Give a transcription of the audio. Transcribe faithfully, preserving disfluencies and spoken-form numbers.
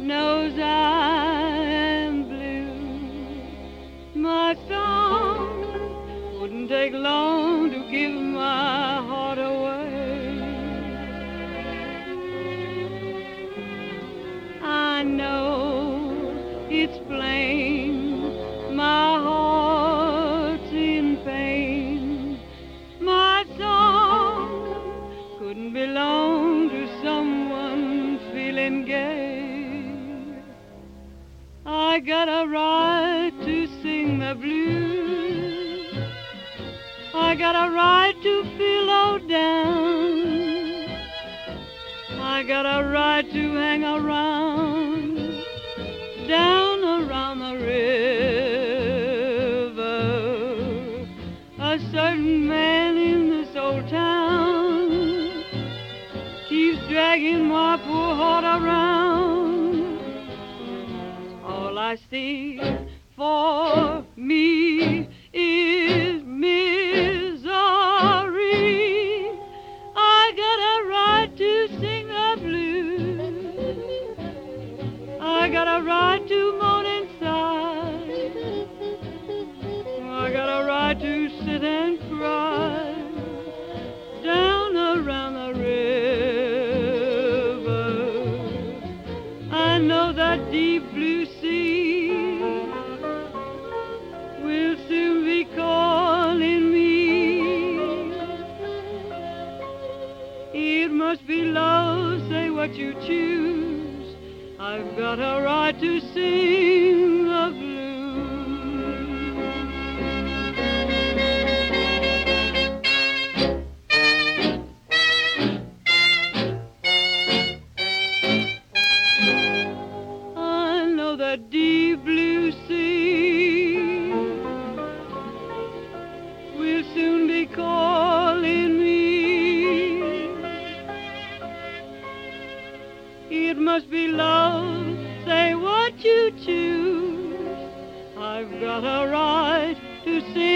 knows I am blue. My song wouldn't take long to give my heart away. I know it's plain my heart's in pain. My song couldn't belong to someone feeling gay. I got a right to sing the blues. I got a right to feel low down. I got a right to hang around, down around the river. A certain man in this old town keeps dragging my poor heart around. All I see for me is misery. I got a right to sing the blues. I got a right to moan inside. I got a right to sit and cry down around the river. I know that deep blue sea will soon be calling me. It must be love, say what you choose. I've got a right to sing the blues. I know the deep blue sea will soon be calling me. It must be love, say what you choose. I've got a right to sing